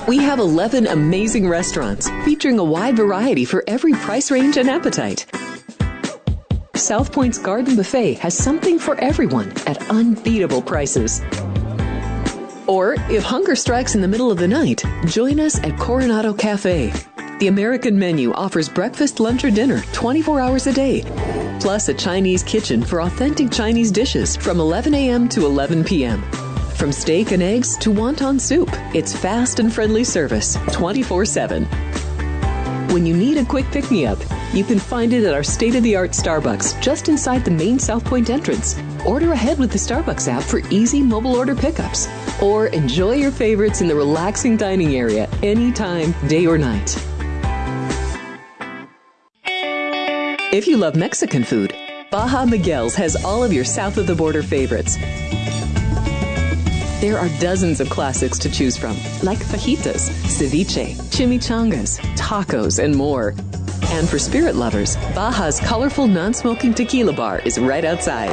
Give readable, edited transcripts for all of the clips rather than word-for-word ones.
We have 11 amazing restaurants featuring a wide variety for every price range and appetite. South Point's Garden Buffet has something for everyone at unbeatable prices. Or, if hunger strikes in the middle of the night, join us at Coronado Cafe. The American menu offers breakfast, lunch, or dinner 24 hours a day, plus a Chinese kitchen for authentic Chinese dishes from 11 a.m. to 11 p.m. From steak and eggs to wonton soup, it's fast and friendly service 24/7. When you need a quick pick-me-up, you can find it at our state-of-the-art Starbucks just inside the main South Point entrance. Order ahead with the Starbucks app for easy mobile order pickups. Or enjoy your favorites in the relaxing dining area anytime, day or night. If you love Mexican food, Baja Miguel's has all of your south-of-the-border favorites. There are dozens of classics to choose from, like fajitas, ceviche, chimichangas, tacos, and more. And for spirit lovers, Baja's colorful non-smoking tequila bar is right outside.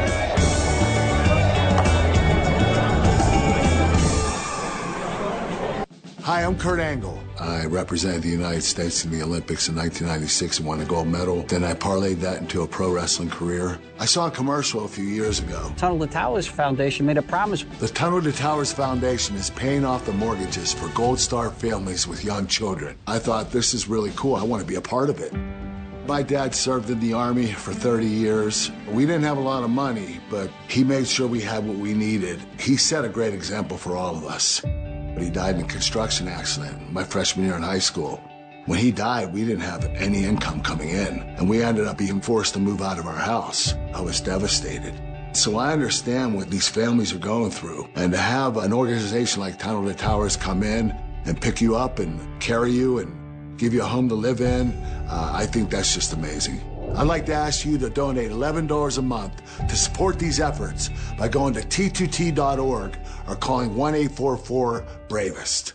Hi, I'm Kurt Angle. I represented the United States in the Olympics in 1996 and won a gold medal. Then I parlayed that into a pro wrestling career. I saw a commercial a few years ago. Tunnel to Towers Foundation made a promise. The Tunnel to Towers Foundation is paying off the mortgages for Gold Star families with young children. I thought, this is really cool. I want to be a part of it. My dad served in the Army for 30 years. We didn't have a lot of money, but he made sure we had what we needed. He set a great example for all of us. He died in a construction accident my freshman year in high school. When he died, we didn't have any income coming in, and we ended up being forced to move out of our house. I was devastated. So I understand what these families are going through, and to have an organization like Tunnel to Towers come in and pick you up and carry you and give you a home to live in, I think that's just amazing. I'd like to ask you to donate $11 a month to support these efforts by going to T2T.org or calling 1-844-BRAVEST.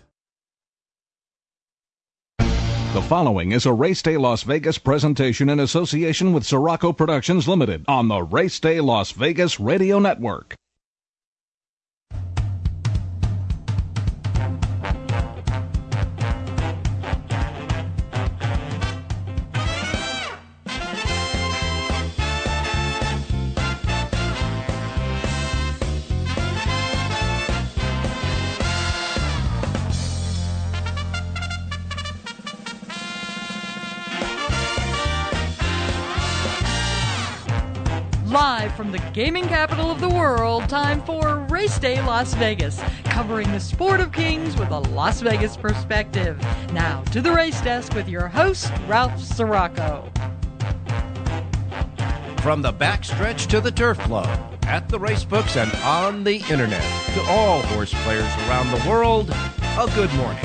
The following is a Race Day Las Vegas presentation in association with Sirocco Productions Limited on the Race Day Las Vegas Radio Network. Live from the gaming capital of the world, time for Race Day Las Vegas, covering the sport of kings with a Las Vegas perspective. Now to the race desk with your host, Ralph Sirocco. From the backstretch to the turf flow, at the race books and on the internet, to all horse players around the world, a good morning.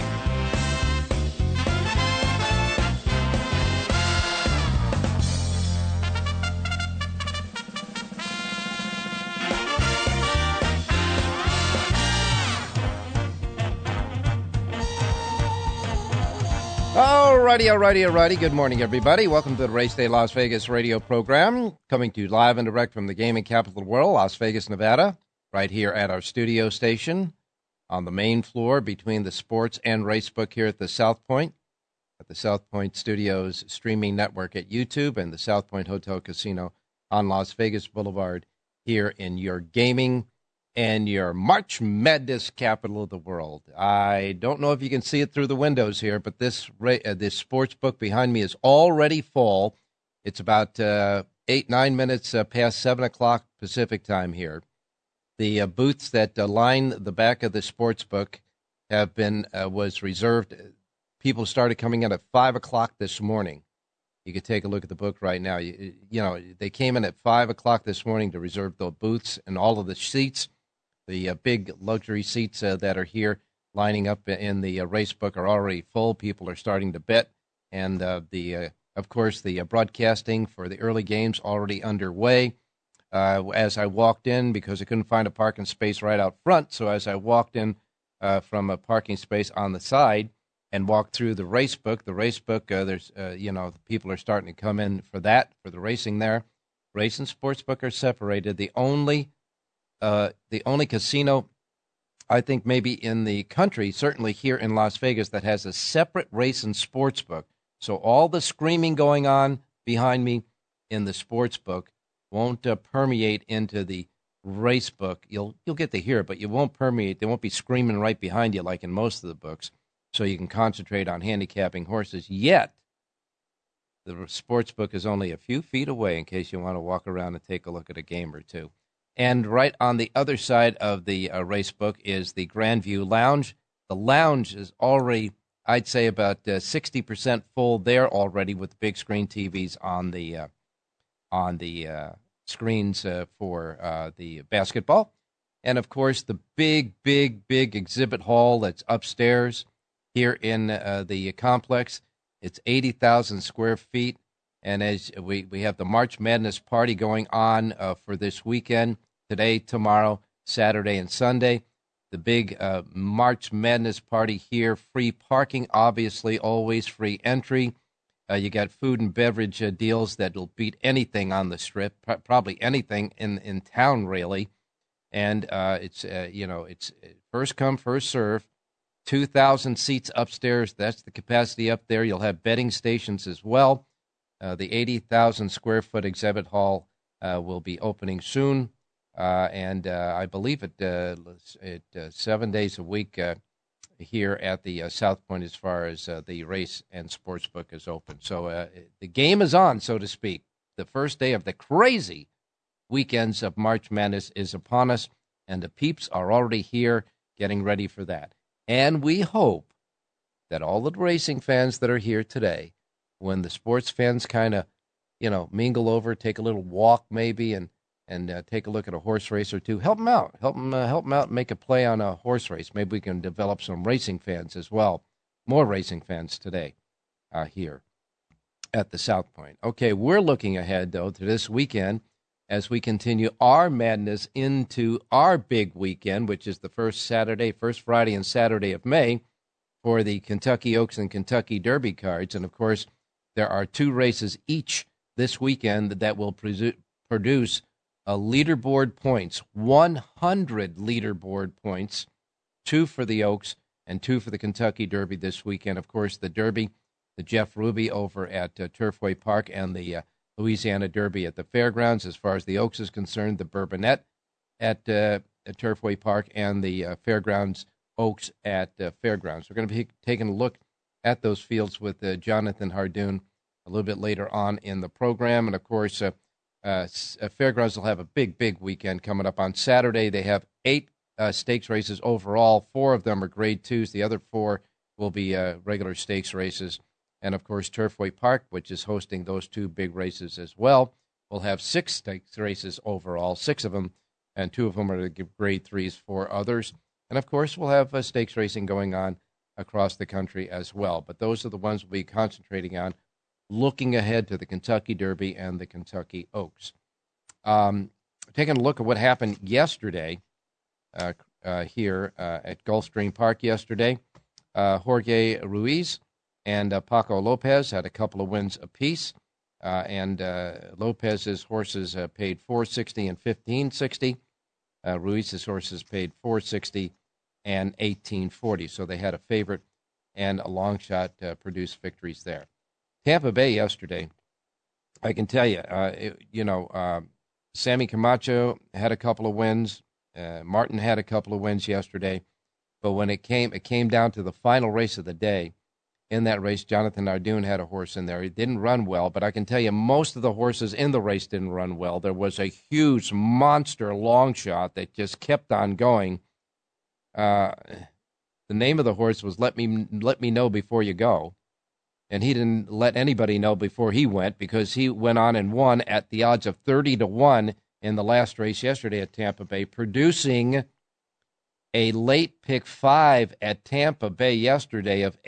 Alrighty. Good morning, everybody. Welcome to the Race Day Las Vegas radio program, coming to you live and direct from the gaming capital of the world, Las Vegas, Nevada, right here at our studio station on the main floor between the sports and race book here at the South Point Studios streaming network at YouTube and the South Point Hotel Casino on Las Vegas Boulevard here in your gaming and your March Madness capital of the world. I don't know if you can see it through the windows here, but this sports book behind me is already full. It's about 8-9 minutes past 7 o'clock Pacific time here. The booths that line the back of the sports book have been was reserved. People started coming in at 5 o'clock this morning. You could take a look at the book right now. You know, they came in at 5 o'clock this morning to reserve the booths and all of the seats. The big luxury seats that are here lining up in the race book are already full. People are starting to bet. And, of course, the broadcasting for the early games already underway. As I walked in, because I couldn't find a parking space right out front, so as I walked in from a parking space on the side and walked through the race book, there's, people are starting to come in for that, for the racing there. Race and sports book are separated. The only casino I think maybe in the country, certainly here in Las Vegas, that has a separate race and sports book. So all the screaming going on behind me in the sports book won't permeate into the race book. You'll get to hear it, but you won't permeate. They won't be screaming right behind you like in most of the books. So you can concentrate on handicapping horses. Yet the sports book is only a few feet away in case you want to walk around and take a look at a game or two. And right on the other side of the race book is the Grandview Lounge. The lounge is already, I'd say, about 60% full there already, with big screen TVs on the screens for the basketball. And, of course, the big exhibit hall that's upstairs here in the complex. It's 80,000 square feet. And as we have the March Madness party going on for this weekend, today, tomorrow, Saturday, and Sunday. The big March Madness party here. Free parking, obviously, always free entry. You got food and beverage deals that will beat anything on the Strip, probably anything in town, really. And it's first come, first serve. 2,000 seats upstairs. That's the capacity up there. You'll have betting stations as well. The 80,000 square foot exhibit hall will be opening soon. And I believe it 7 days a week here at the South Point as far as the race and sports book is open. So the game is on, so to speak. The first day of the crazy weekends of March Madness is upon us, and the peeps are already here getting ready for that. And we hope that all the racing fans that are here today, when the sports fans kind of, mingle over, take a little walk maybe, and take a look at a horse race or two. Help them out. Help them out and make a play on a horse race. Maybe we can develop some racing fans as well. More racing fans today here at the South Point. Okay, we're looking ahead, though, to this weekend as we continue our madness into our big weekend, which is the first Friday and Saturday of May for the Kentucky Oaks and Kentucky Derby cards. And, of course, there are 2 races each this weekend that will produce leaderboard points, 100 leaderboard points, 2 for the Oaks and 2 for the Kentucky Derby this weekend. Of course, the Derby, the Jeff Ruby over at Turfway Park, and the Louisiana Derby at the Fairgrounds. As far as the Oaks is concerned, the Bourbonnette at Turfway Park and the Fairgrounds Oaks at Fairgrounds. We're going to be taking a look at those fields with Jonathan Hardoon a little bit later on in the program. And, of course, Fairgrounds will have a big weekend coming up on Saturday. They have 8 stakes races overall. 4 of them are Grade 2s. The other 4 will be regular stakes races. And, of course, Turfway Park, which is hosting those 2 big races as well, will have 6 stakes races overall, 6 of them, and 2 of them are the Grade 3s, 4 others. And, of course, we'll have stakes racing going on across the country as well. But those are the ones we'll be concentrating on, looking ahead to the Kentucky Derby and the Kentucky Oaks. Taking a look at what happened yesterday here at Gulfstream Park yesterday, Jorge Ruiz and Paco Lopez had a couple of wins apiece, and Lopez's horses paid $460 and $1560. Ruiz's horses paid $460 and $1840. So they had a favorite and a long shot produced victories there. Tampa Bay yesterday, I can tell you, Sammy Camacho had a couple of wins. Martin had a couple of wins yesterday. But when it came down to the final race of the day, in that race, Jonathan Hardoon had a horse in there. He didn't run well, but I can tell you most of the horses in the race didn't run well. There was a huge monster long shot that just kept on going. The name of the horse was Let Me Know Before You Go. And he didn't let anybody know before he went, because he went on and won at the odds of 30-1 in the last race yesterday at Tampa Bay, producing a late pick 5 at Tampa Bay yesterday of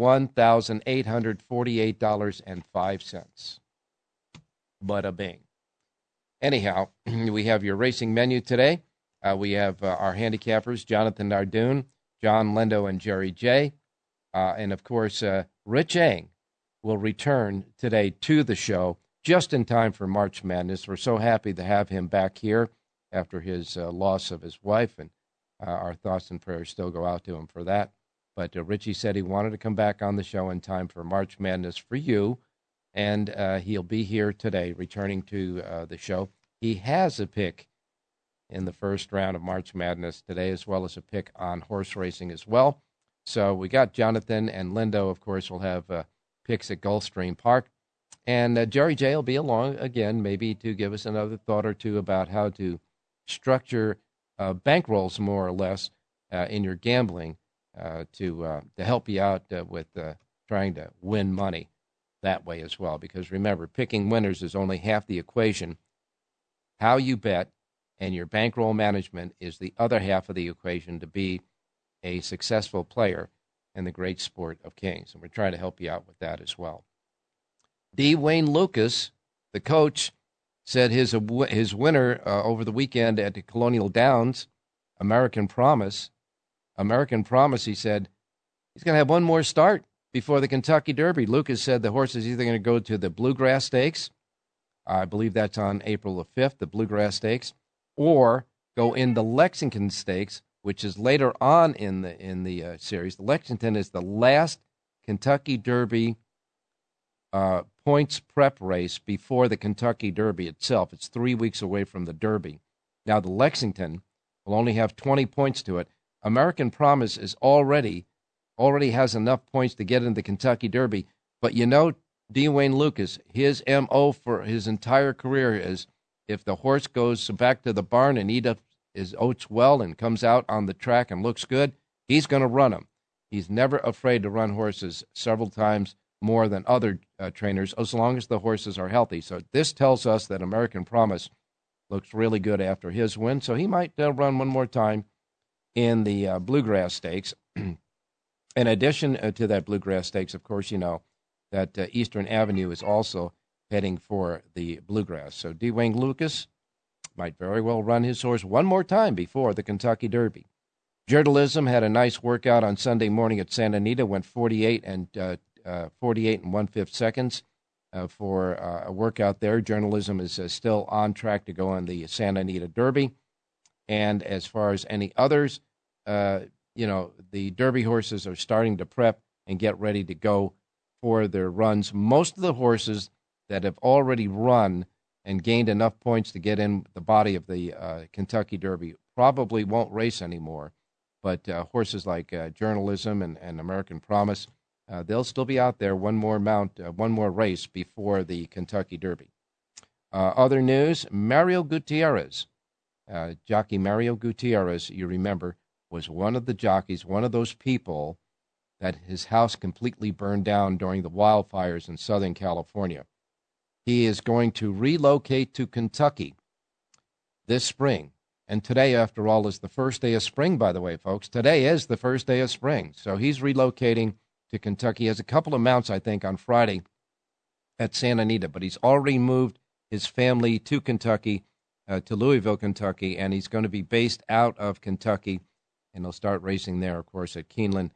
$81,848.05. Bada bing. Anyhow, we have your racing menu today. We have our handicappers, Jonathan Hardoon, John Lendo, and Jerry J. And, of course, Rich Eng will return today to the show just in time for March Madness. We're so happy to have him back here after his loss of his wife and Our thoughts and prayers still go out to him for that. But Richie said he wanted to come back on the show in time for March Madness for you, and he'll be here today, returning to the show. He has a pick in the first round of March Madness today, as well as a pick on horse racing as well. So we got Jonathan, and Lindo, of course, will have picks at Gulfstream Park. And Jerry J will be along again, maybe to give us another thought or two about how to structure bankrolls, more or less, in your gambling to help you out with trying to win money that way as well. Because remember, picking winners is only half the equation. How you bet and your bankroll management is the other half of the equation to be a successful player in the great sport of Kings. And we're trying to help you out with that as well. D. Wayne Lukas, the coach, said his winner over the weekend at the Colonial Downs, American Promise, he said, he's going to have one more start before the Kentucky Derby. Lukas said the horse is either going to go to the Bluegrass Stakes, I believe that's on April the 5th, the Bluegrass Stakes, or go in the Lexington Stakes, which is later on in the series. The Lexington is the last Kentucky Derby points prep race before the Kentucky Derby itself. It's 3 weeks away from the Derby. Now, the Lexington will only have 20 points to it. American Promise is already has enough points to get into the Kentucky Derby. But you know, D. Wayne Lukas, his M.O. for his entire career is if the horse goes back to the barn and eats up his oats well and comes out on the track and looks good, he's going to run them. He's never afraid to run horses several times more than other trainers, as long as the horses are healthy. So this tells us that American Promise looks really good after his win, so he might run one more time in the Bluegrass Stakes. In addition to that Bluegrass Stakes, of course, you know that Eastern Avenue is also heading for the Bluegrass. So D. Wayne Lukas might very well run his horse one more time before the Kentucky Derby. Journalism had a nice workout on Sunday morning at Santa Anita, went 48 and 1/5 seconds for a workout there. Journalism is still on track to go on the Santa Anita Derby. And as far as any others, the Derby horses are starting to prep and get ready to go for their runs. Most of the horses that have already run and gained enough points to get in the body of the Kentucky Derby probably won't race anymore. But horses like Journalism and American Promise, they'll still be out there one more race before the Kentucky Derby. Other news, Mario Gutierrez. Jockey Mario Gutierrez, you remember, was one of the jockeys, one of those people that his house completely burned down during the wildfires in Southern California. He is going to relocate to Kentucky this spring. And today, after all, is the first day of spring, by the way, folks. Today is the first day of spring. So he's relocating to Kentucky. He has a couple of mounts, I think, on Friday at Santa Anita. But he's already moved his family to Kentucky, to Louisville, Kentucky. And he's going to be based out of Kentucky. And he'll start racing there, of course, at Keeneland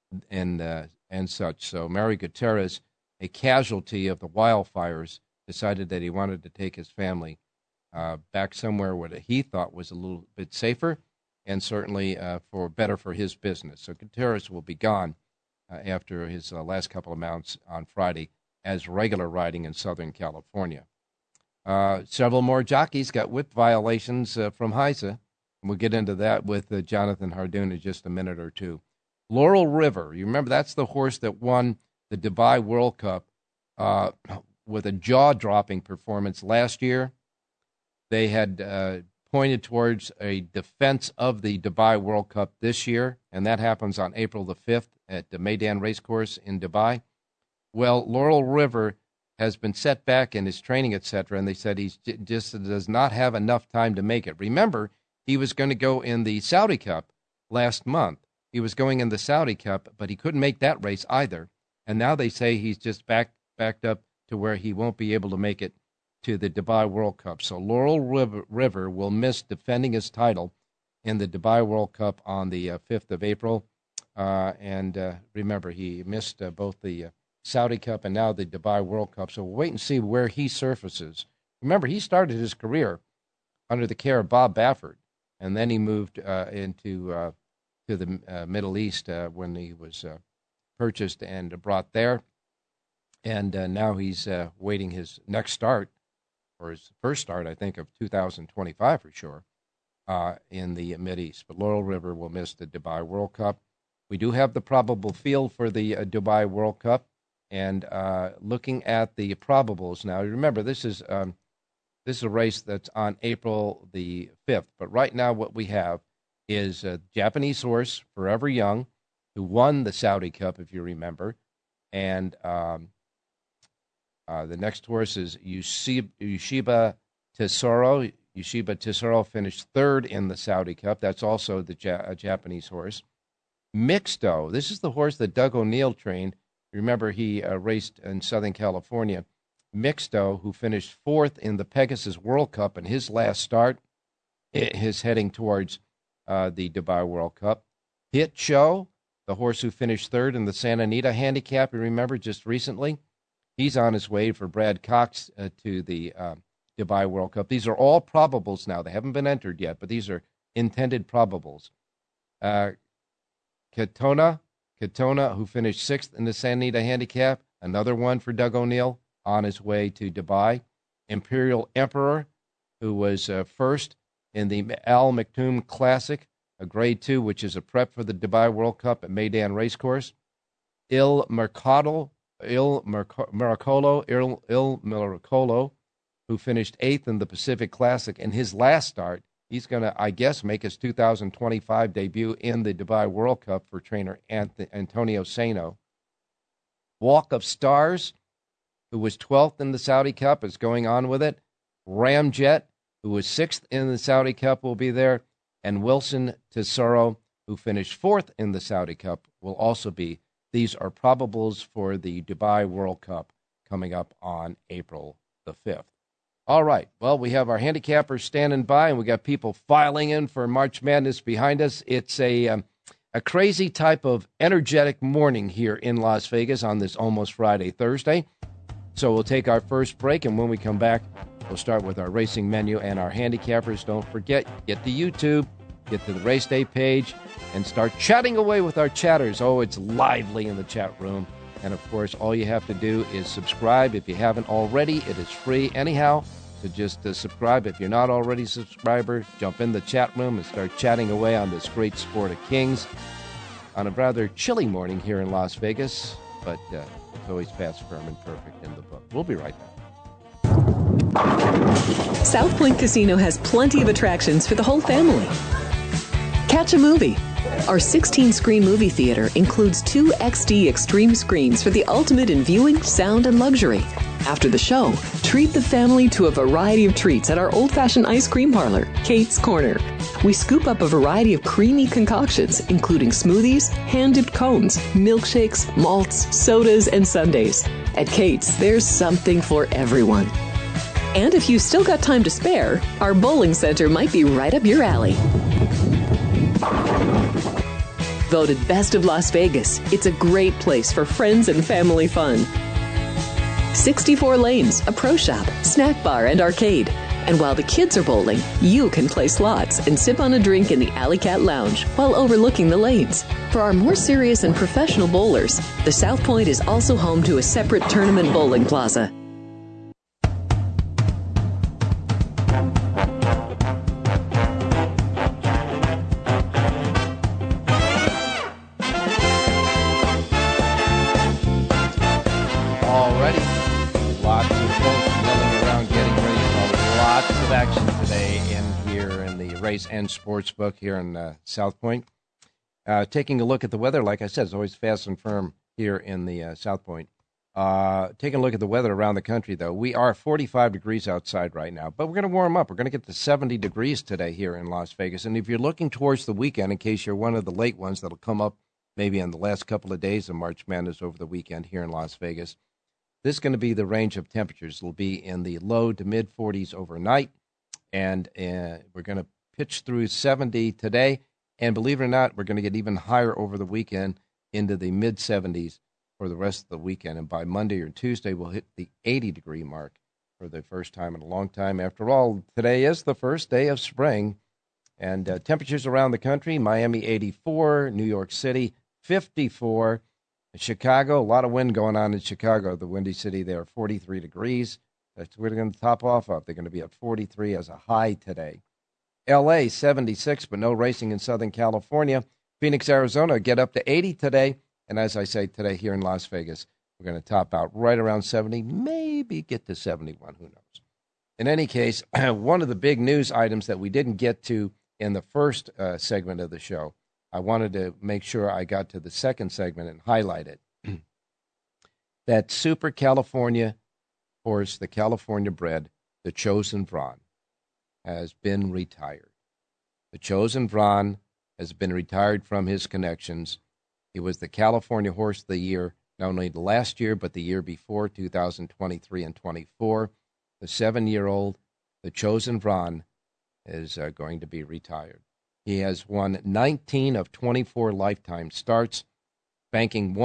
and such. So Mario Gutierrez, a casualty of the wildfires, decided that he wanted to take his family back somewhere where he thought was a little bit safer and certainly better for his business. So Gutierrez will be gone after his last couple of mounts on Friday as regular riding in Southern California. Several more jockeys got whip violations from HISA. And we'll get into that with Jonathan Hardoon in just a minute or two. Laurel River, you remember that's the horse that won the Dubai World Cup with a jaw-dropping performance last year. They had pointed towards a defense of the Dubai World Cup this year, and that happens on April the 5th at the Meydan Racecourse in Dubai. Well, Laurel River has been set back in his training, etc., and they said he just does not have enough time to make it. Remember, he was going to go in the Saudi Cup last month. He was going in the Saudi Cup, but he couldn't make that race either. And now they say he's just backed up to where he won't be able to make it to the Dubai World Cup. So Laurel River will miss defending his title in the Dubai World Cup on the 5th of April. And remember, he missed both the Saudi Cup and now the Dubai World Cup. So we'll wait and see where he surfaces. Remember, he started his career under the care of Bob Baffert. and then he moved to the Middle East when he was purchased and brought there. And now he's waiting his next start, or his first start, I think, of 2025 for sure, in the Mideast. But Laurel River will miss the Dubai World Cup. We do have the probable field for the Dubai World Cup. And looking at the probables now, remember, this is a race that's on April the 5th. But right now what we have is a Japanese horse, Forever Young, who won the Saudi Cup, if you remember. And the next horse is Yushiba Tesoro. Yushiba Tesoro finished third in the Saudi Cup. That's also the Japanese horse. Mixto, this is the horse that Doug O'Neill trained. Remember, he raced in Southern California. Mixto, who finished fourth in the Pegasus World Cup in his last start, is heading towards the Dubai World Cup. Hit Show, the horse who finished third in the Santa Anita Handicap, you remember, just recently. He's on his way for Brad Cox to the Dubai World Cup. These are all probables now. They haven't been entered yet, but these are intended probables. Katona, who finished sixth in the Santa Anita Handicap, another one for Doug O'Neill, on his way to Dubai. Imperial Emperor, who was first in the Al Maktoum Classic, a Grade 2, which is a prep for the Dubai World Cup at Meydan Racecourse. Il Miracolo, who finished eighth in the Pacific Classic in his last start. He's going to, I guess, make his 2025 debut in the Dubai World Cup for trainer Antonio Sano. Walk of Stars, who was 12th in the Saudi Cup, is going on with it. Ramjet, who was 6th in the Saudi Cup, will be there. And Wilson Tesoro, who finished 4th in the Saudi Cup, will also be. These are probables for the Dubai World Cup coming up on April the 5th. All right. Well, we have our handicappers standing by, and we got people filing in for March Madness behind us. It's a crazy type of energetic morning here in Las Vegas on this almost Friday, Thursday. So we'll take our first break, and when we come back, we'll start with our racing menu and our handicappers. Don't forget, get to YouTube, get to the Race Day page, and start chatting away with our chatters. Oh, it's lively in the chat room. And, of course, all you have to do is subscribe. If you haven't already, it is free anyhow. So just subscribe. If you're not already a subscriber, jump in the chat room and start chatting away on this great sport of kings on a rather chilly morning here in Las Vegas. But it's always fast, firm, and perfect in the book. We'll be right back. South Point Casino has plenty of attractions for the whole family. Catch a movie. Our 16-screen movie theater includes 2 XD Extreme screens for the ultimate in viewing, sound, and luxury. After the show, treat the family to a variety of treats at our old-fashioned ice cream parlor, Kate's Corner. We scoop up a variety of creamy concoctions, including smoothies, hand-dipped cones, milkshakes, malts, sodas, and sundaes. At Kate's, there's something for everyone. And if you've still got time to spare, our bowling center might be right up your alley. Voted Best of Las Vegas, it's a great place for friends and family fun. 64 lanes, a pro shop, snack bar, and arcade. And while the kids are bowling, you can play slots and sip on a drink in the Alley Cat Lounge while overlooking the lanes. For our more serious and professional bowlers, the South Point is also home to a separate tournament bowling plaza. And Sportsbook here in South Point. Taking a look at the weather, like I said, it's always fast and firm here in the South Point. Taking a look at the weather around the country, though, we are 45 degrees outside right now, but we're going to warm up. We're going to get to 70 degrees today here in Las Vegas. And if you're looking towards the weekend, in case you're one of the late ones that'll come up maybe in the last couple of days of March Madness over the weekend here in Las Vegas, this is going to be the range of temperatures. It'll be in the low to mid 40s overnight, and we're going to pitch through 70 today, and believe it or not, we're going to get even higher over the weekend into the mid-70s for the rest of the weekend, and by Monday or Tuesday, we'll hit the 80-degree mark for the first time in a long time. After all, today is the first day of spring, And temperatures around the country, Miami 84, New York City 54, Chicago, a lot of wind going on in Chicago, the windy city there, 43 degrees. That's where they're going to top off of. They're going to be at 43 as a high today. L.A., 76, but no racing in Southern California. Phoenix, Arizona, get up to 80 today. And as I say today here in Las Vegas, we're going to top out right around 70, maybe get to 71, who knows. In any case, one of the big news items that we didn't get to in the first segment of the show, I wanted to make sure I got to the second segment and highlight it. That Super California horse, the California bred, the Chosen Vron, has been retired. The Chosen Vron has been retired from his connections. He was the California Horse of the Year, not only the last year, but the year before, 2023 and 24. The 7-year-old, the Chosen Vron, is going to be retired. He has won 19 of 24 lifetime starts, banking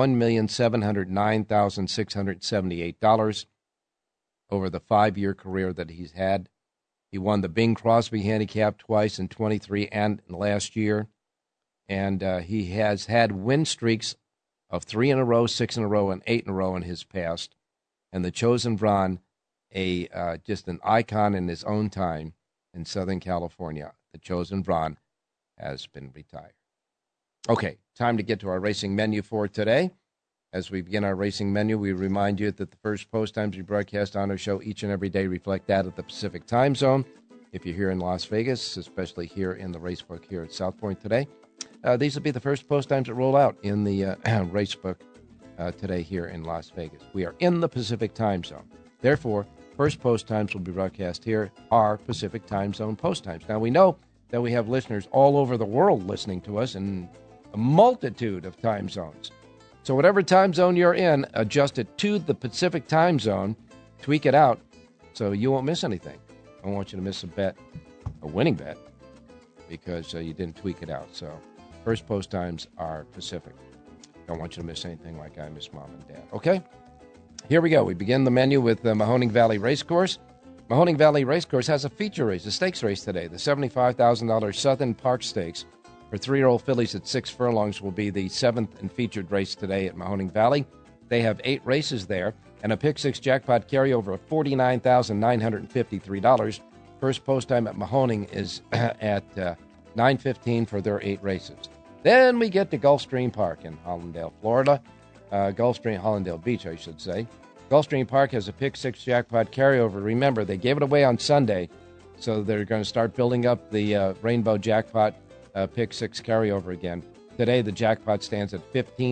$1,709,678 over the 5-year career that he's had. He won the Bing Crosby Handicap twice in 23 and last year. And he has had win streaks of 3 in a row, 6 in a row, and 8 in a row in his past. And the Chosen Vron, just an icon in his own time in Southern California. The Chosen Vron has been retired. Okay, time to get to our racing menu for today. As we begin our racing menu, we remind you that the first post times we broadcast on our show each and every day reflect that of the Pacific time zone. If you're here in Las Vegas, especially here in the racebook here at South Point today, these will be the first post times that roll out in the racebook today here in Las Vegas. We are in the Pacific time zone. Therefore, first post times will be broadcast here are Pacific time zone post times. Now, we know that we have listeners all over the world listening to us in a multitude of time zones. So whatever time zone you're in, adjust it to the Pacific time zone, tweak it out so you won't miss anything. I don't want you to miss a winning bet, because you didn't tweak it out. So first post times are Pacific. Don't want you to miss anything like I miss Mom and Dad. Okay? Here we go. We begin the menu with the Mahoning Valley Racecourse. Mahoning Valley Racecourse has a feature race, a stakes race today. The $75,000 Southern Park Stakes for 3-year-old fillies at 6 furlongs will be the 7th and featured race today at Mahoning Valley. They have 8 races there and a Pick 6 jackpot carryover of $49,953. First post time at Mahoning is at 9:15 for their 8 races. Then we get to Gulfstream Park in Hollandale, Florida. Hollandale Beach, I should say. Gulfstream Park has a Pick 6 jackpot carryover. Remember, they gave it away on Sunday, so they're going to start building up the Rainbow Jackpot Pick 6 carryover again. Today, the jackpot stands at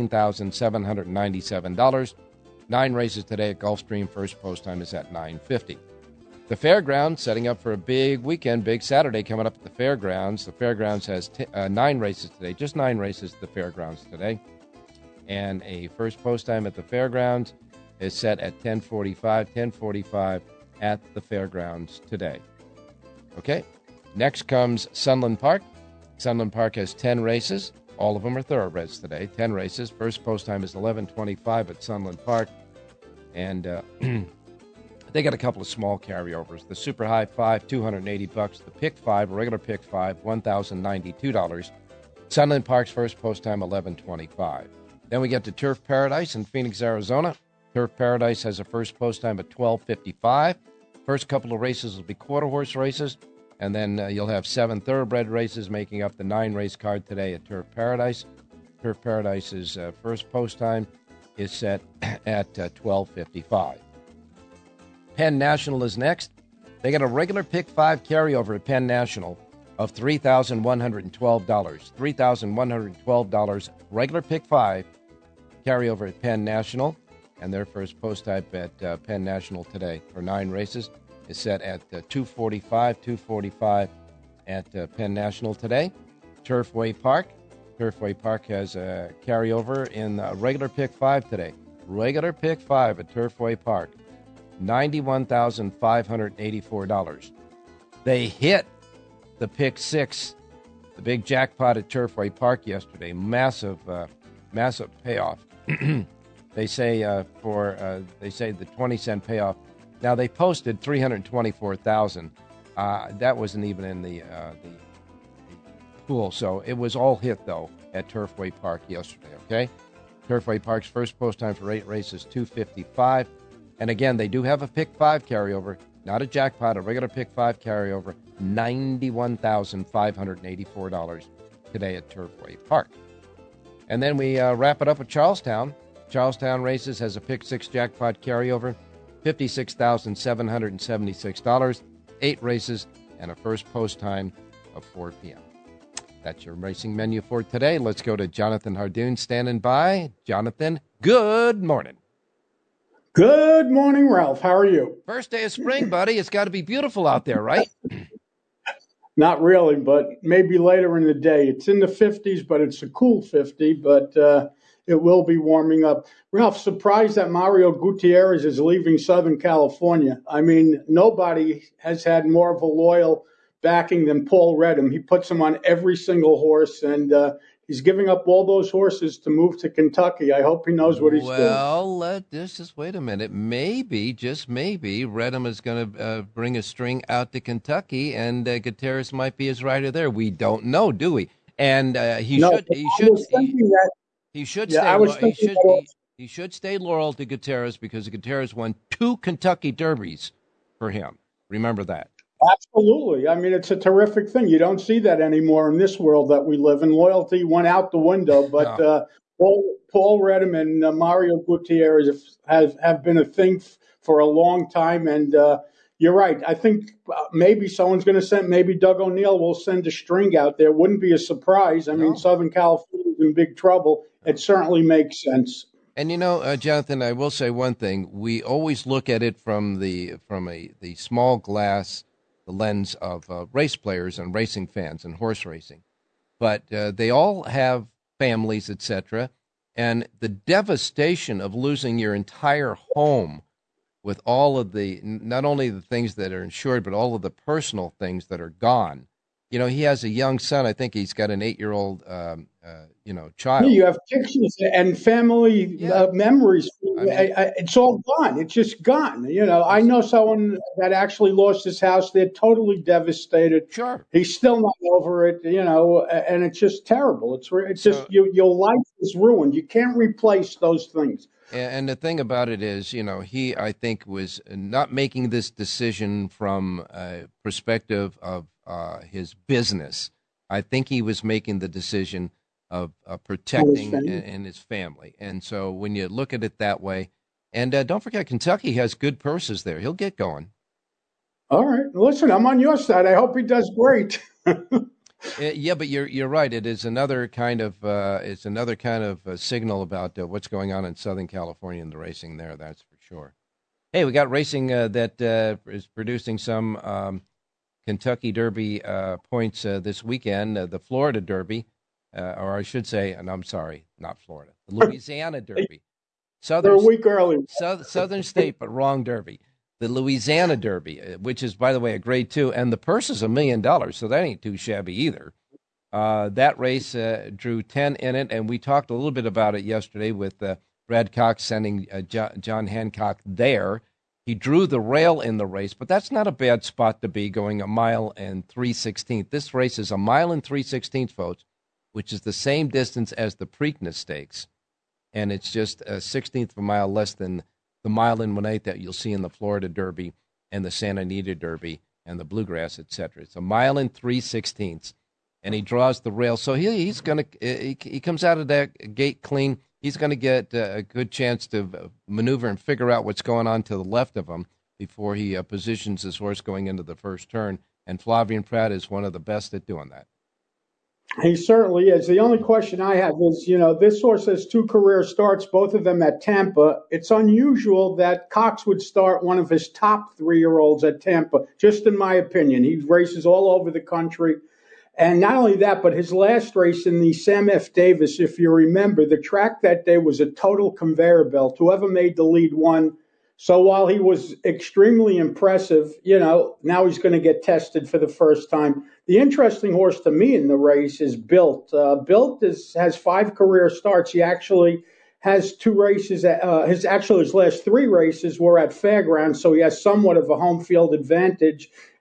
$15,797. 9 races today at Gulfstream. First post time is at 9:50. The Fairgrounds, setting up for a big weekend, big Saturday coming up at the Fairgrounds. The Fairgrounds has 9 races today, just 9 races at the Fairgrounds today. And a first post time at the Fairgrounds is set at 10:45 at the Fairgrounds today. Okay, next comes Sunland Park. Sunland Park has 10 races. All of them are thoroughbreds today, 10 races. First post time is 11:25 at Sunland Park. And they got a couple of small carryovers. The Super High 5, $280. The Pick 5, regular Pick 5, $1,092. Sunland Park's first post time, 11:25. Then we get to Turf Paradise in Phoenix, Arizona. Turf Paradise has a first post time at 12:55. First couple of races will be quarter horse races, and then you'll have 7 thoroughbred races making up the 9-race card today at Turf Paradise. Turf Paradise's first post time is set at 12:55. Penn National is next. They got a regular Pick 5 carryover at Penn National of $3,112. $3,112 regular Pick 5 carryover at Penn National. And their first post type at Penn National today for 9 races is set at 2:45 at Penn National today. Turfway Park. Turfway Park has a carryover in regular Pick 5 today. Regular Pick 5 at Turfway Park, $91,584. They hit the Pick 6, the big jackpot at Turfway Park yesterday. Massive payoff. They say the 20-cent payoff. Now they posted $324,000. That wasn't even in the Cool. So it was all hit, though, at Turfway Park yesterday, okay? Turfway Park's first post time for 8 races, 2:55. And again, they do have a pick 5 carryover, not a jackpot, a regular pick 5 carryover, $91,584 today at Turfway Park. And then we wrap it up with Charlestown. Charlestown Races has a pick 6 jackpot carryover, $56,776, 8 races, and a first post time of 4 p.m. That's your racing menu for today. Let's go to Jonathan Hardoon standing by. Jonathan, good morning. Good morning, Ralph. How are you? First day of spring, buddy. It's got to be beautiful out there, right? Not really, but maybe later in the day. It's in the 50s, but it's a cool 50, but it will be warming up. Ralph, surprised that Mario Gutierrez is leaving Southern California. I mean, nobody has had more of a loyal backing than Paul Reddam. He puts him on every single horse, and he's giving up all those horses to move to Kentucky. I hope he knows what he's doing. Well, let's just wait a minute. Maybe, just maybe, Reddam is going to bring a string out to Kentucky, and Gutierrez might be his rider there. We don't know, do we? And he should stay loyal to Gutierrez because Gutierrez won 2 Kentucky Derbies for him. Remember that. Absolutely. I mean, it's a terrific thing. You don't see that anymore in this world that we live in. Loyalty went out the window, but Paul Reddam and Mario Gutierrez have been a thing for a long time. And you're right. I think maybe someone's going to maybe Doug O'Neill will send a string out there. Wouldn't be a surprise. I mean, Southern California is in big trouble. It certainly makes sense. And Jonathan, I will say one thing: we always look at it from the small glass, the lens of race players and racing fans and horse racing, but they all have families, etc. And the devastation of losing your entire home with all of the not only the things that are insured, but all of the personal things that are gone. He has a young son. I think he's got an 8-year-old, child. You have pictures and family memories. It's all gone. It's just gone. I know someone that actually lost his house. They're totally devastated. Sure. He's still not over it, and it's just terrible. It's just your life is ruined. You can't replace those things. And the thing about it is, he, I think, was not making this decision from a perspective of his business. I think he was making the decision of protecting and his family. And so when you look at it that way, and don't forget, Kentucky has good purses there. He'll get going. All right. Listen, I'm on your side. I hope he does great. Yeah, but you're right. It is another kind of signal about what's going on in Southern California and the racing there. That's for sure. Hey, we got racing that is producing some Kentucky Derby points this weekend. The Florida Derby, or I should say, and I'm sorry, not Florida, the Louisiana Derby. They're a week early. Southern State, but wrong Derby. The Louisiana Derby, which is, by the way, a grade 2, and the purse is $1 million, so that ain't too shabby either. That race drew 10 in it, and we talked a little bit about it yesterday with Brad Cox sending John Hancock there. He drew the rail in the race, but that's not a bad spot to be, going 1 mile and 3/16. This race is 1 mile and 3/16, folks, which is the same distance as the Preakness Stakes, and it's just a 16th of a mile less than the 1 mile and 1/8 that you'll see in the Florida Derby and the Santa Anita Derby and the Bluegrass, etc. It's 1 mile and 3/16, and he draws the rail. So he's going to he comes out of that gate clean. He's going to get a good chance to maneuver and figure out what's going on to the left of him before he positions his horse going into the first turn. And Flavien Prat is one of the best at doing that. He certainly is. The only question I have is, this horse has 2 career starts, both of them at Tampa. It's unusual that Cox would start one of his top 3-year-olds at Tampa, just in my opinion. He races all over the country. And not only that, but his last race in the Sam F. Davis, if you remember, the track that day was a total conveyor belt. Whoever made the lead won. So while he was extremely impressive, now he's going to get tested for the first time. The interesting horse to me in the race is Built. Built has 5 career starts. He actually has 2 races. His last 3 races were at Fairgrounds, so he has somewhat of a home field advantage.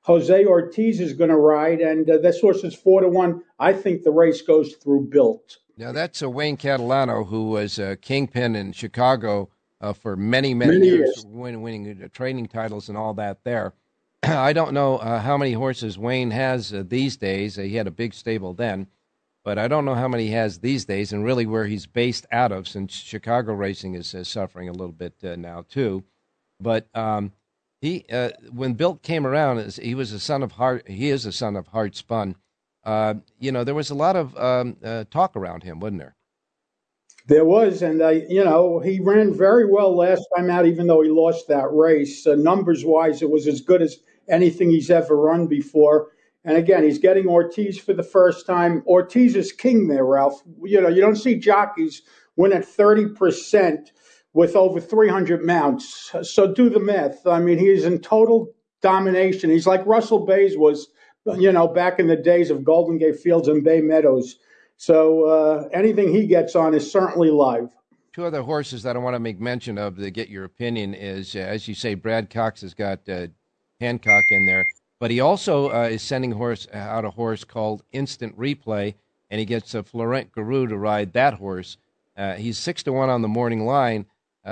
Jose Ortiz is going to ride, and this horse is 4-1. I think the race goes through Built. Now, that's Wayne Catalano, who was a kingpin in Chicago for many years, winning training titles and all that there. I don't know how many horses Wayne has these days. He had a big stable then, but I don't know how many he has these days and really where he's based out of, since Chicago racing is suffering a little bit now too. But he, when Built came around, he was a son of Hart. He is a son of Hart Spun. There was a lot of talk around him, wasn't there? There was, and he ran very well last time out, even though he lost that race. Numbers-wise, it was as good as anything he's ever run before. And again, he's getting Ortiz for the first time. Ortiz is king there, Ralph. You don't see jockeys win at 30% with over 300 mounts. So do the math. I mean, he is in total domination. He's like Russell Bays was, back in the days of Golden Gate Fields and Bay Meadows. So anything he gets on is certainly live. Two other horses that I want to make mention of to get your opinion is, as you say, Brad Cox has got Hancock in there, but he also is sending out a horse called Instant Replay, and he gets Florent Garou to ride that horse. He's 6-1 on the morning line.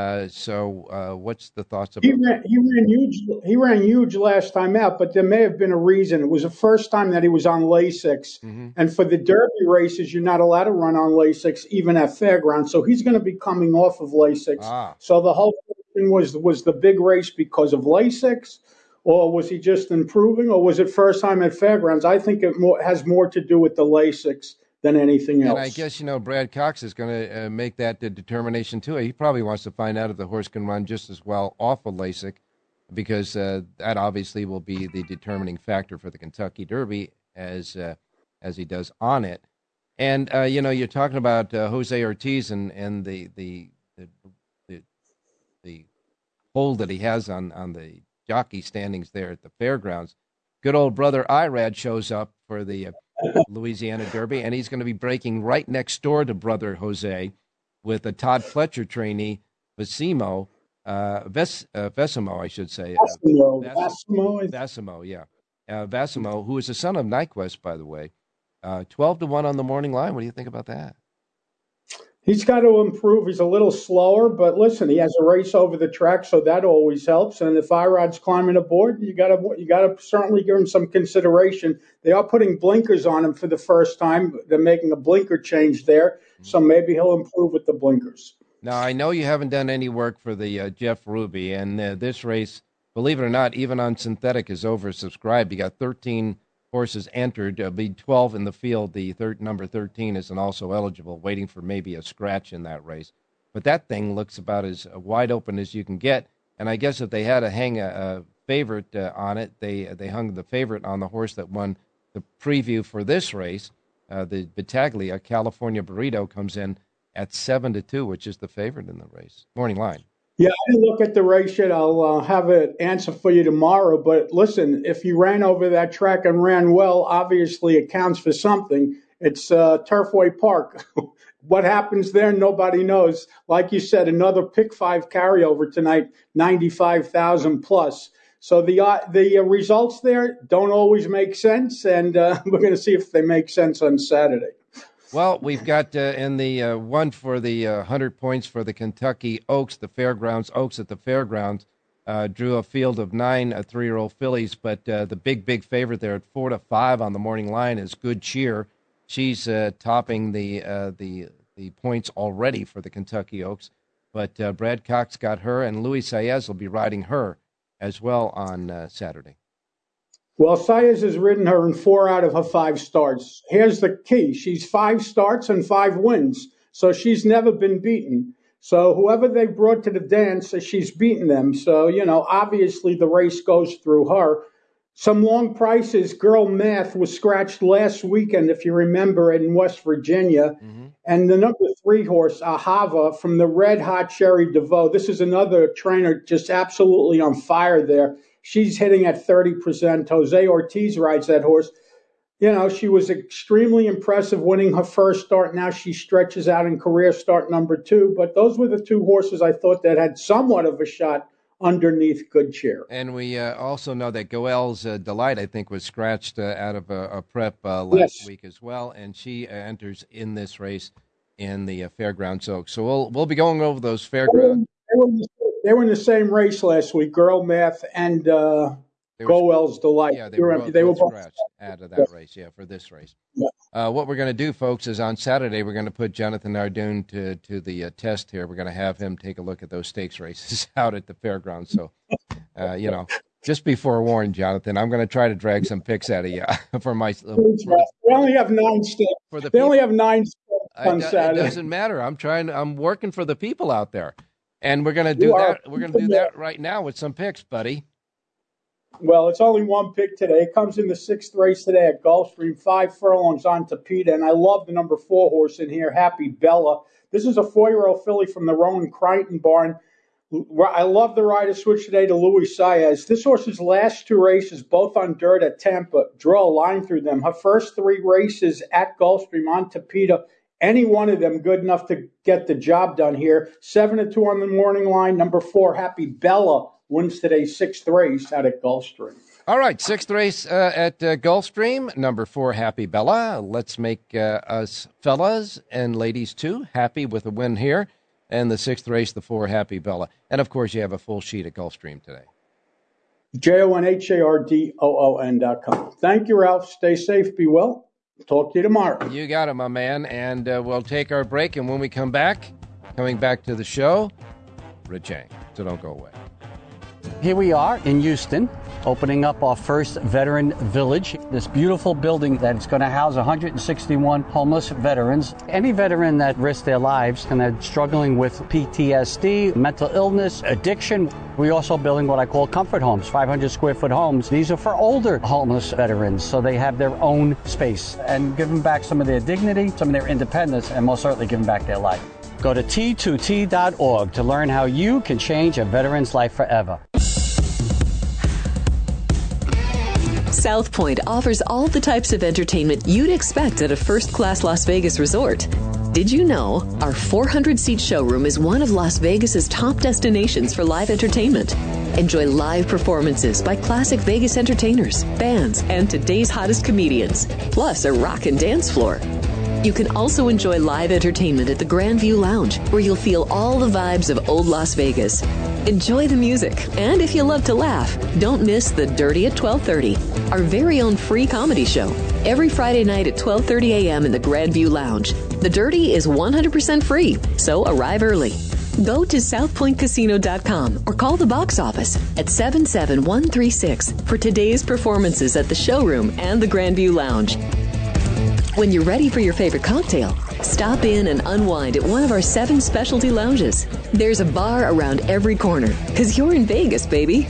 So what's the thoughts about that? He ran huge last time out, but there may have been a reason. It was the first time that he was on Lasix. Mm-hmm. And for the Derby races, you're not allowed to run on Lasix, even at Fairgrounds. So he's going to be coming off of Lasix. So the whole thing was the big race because of Lasix, or was he just improving, or was it first time at Fairgrounds? I think it has more to do with the Lasix than anything else. And I guess, Brad Cox is going to make that determination, too. He probably wants to find out if the horse can run just as well off of Lasix, because that obviously will be the determining factor for the Kentucky Derby as he does on it. And, you're talking about Jose Ortiz and the hold that he has on the jockey standings there at the Fairgrounds. Good old brother Irad shows up for the Louisiana Derby, and he's going to be breaking right next door to brother Jose with a Todd Fletcher trainee, Vasimo, I should say. Vasimo, yeah. Vasimo, who is the son of Nyquist, by the way. 12-1 on the morning line. What do you think about that? He's got to improve. He's a little slower, but listen, he has a race over the track, so that always helps. And if Irod's climbing aboard, you got to certainly give him some consideration. They are putting blinkers on him for the first time. They're making a blinker change there, so maybe he'll improve with the blinkers. Now, I know you haven't done any work for the Jeff Ruby, and this race, believe it or not, even on synthetic, is oversubscribed. You got 13 horses entered, be 12 in the field. The number 13 isn't also eligible, waiting for maybe a scratch in that race. But that thing looks about as wide open as you can get. And I guess if they had to hang a favorite on it, they hung the favorite on the horse that won the preview for this race. The Battaglia California Burrito comes in at 7-2, which is the favorite in the race. Morning line. Yeah, I didn't look at the race yet. I'll have an answer for you tomorrow. But listen, if you ran over that track and ran well, obviously it counts for something. It's Turfway Park. What happens there, nobody knows. Like you said, another pick 5 carryover tonight, 95,000 plus. So the results there don't always make sense, and we're going to see if they make sense on Saturday. Well, we've got in the one for the 100 points for the Kentucky Oaks, the Fairgrounds Oaks at the Fairgrounds, drew a field of 9 3-year-old fillies, but the big favorite there at 4-5 on the morning line is Good Cheer. She's topping the points already for the Kentucky Oaks, but Brad Cox got her, and Luis Saez will be riding her as well on Saturday. Well, Saez has ridden her in 4 out of her 5 starts. Here's the key. She's 5 starts and 5 wins, so she's never been beaten. So whoever they brought to the dance, she's beaten them. So, obviously the race goes through her. Some long prices. Girl Math was scratched last weekend, if you remember, in West Virginia. Mm-hmm. And the number 3 horse, Ahava, from the Red Hot Cherry DeVoe. This is another trainer just absolutely on fire there. She's hitting at 30%. Jose Ortiz rides that horse. She was extremely impressive winning her first start. Now she stretches out in career start number 2. But those were the 2 horses I thought that had somewhat of a shot underneath Good Cheer. And we also know that Goel's Delight, I think, was scratched out of a prep last week as well, and she enters in this race in the Fairgrounds Oaks. So we'll be going over those fairgrounds. They were in the same race last week, Girl Math and Goel's Delight. Yeah, they were both scratched out of that race, for this race. Yeah. What we're going to do, folks, is on Saturday we're going to put Jonathan Nardoon to the test here. We're going to have him take a look at those stakes races out at the fairgrounds. So, just be forewarned, Jonathan. I'm going to try to drag some picks out of you for my. They only have 9 stakes. They only have 9 stakes on Saturday. It doesn't matter. I'm working for the people out there, and we're going to do that. We're going to do that right now with some picks, buddy. Well, it's only one pick today. It comes in the 6th race today at Gulfstream, 5 furlongs on Tapeta, and I love the number 4 horse in here, Happy Bella. This is a 4-year-old filly from the Rowan Crichton barn. I love the rider switch today to Luis Saez. This horse's last 2 races, both on dirt at Tampa, draw a line through them. Her first 3 races at Gulfstream on Tapeta, any one of them good enough to get the job done here. 7-2 on the morning line. Number 4, Happy Bella, wins today's 6th race out at Gulfstream. All right, 6th race at Gulfstream, number 4, Happy Bella. Let's make us fellas and ladies too happy with a win here. And the 6th race, the 4, Happy Bella. And, of course, you have a full sheet at Gulfstream today. JONHARDOON.com. Thank you, Ralph. Stay safe. Be well. Talk to you tomorrow. You got it, my man. And we'll take our break. And when we come back, coming back to the show, Rich Eng. So don't go away. Here we are in Houston, opening up our first veteran village. This beautiful building that's going to house 161 homeless veterans. Any veteran that risked their lives and are struggling with PTSD, mental illness, addiction. We're also building what I call comfort homes, 500 square foot homes. These are for older homeless veterans, so they have their own space and give them back some of their dignity, some of their independence, and most certainly give them back their life. Go to T2T.org to learn how you can change a veteran's life forever. South Point offers all the types of entertainment you'd expect at a first-class Las Vegas resort. Did you know our 400-seat showroom is one of Las Vegas's top destinations for live entertainment? Enjoy live performances by classic Vegas entertainers, bands, and today's hottest comedians, plus a rock and dance floor. You can also enjoy live entertainment at the Grandview Lounge, where you'll feel all the vibes of old Las Vegas. Enjoy the music, and if you love to laugh, don't miss The Dirty at 12:30, our very own free comedy show, every Friday night at 12:30 a.m. in the Grandview Lounge. The Dirty is 100% free, so arrive early. Go to southpointcasino.com or call the box office at 77136 for today's performances at the showroom and the Grandview Lounge. When you're ready for your favorite cocktail, stop in and unwind at one of our 7 specialty lounges. There's a bar around every corner, because you're in Vegas, baby.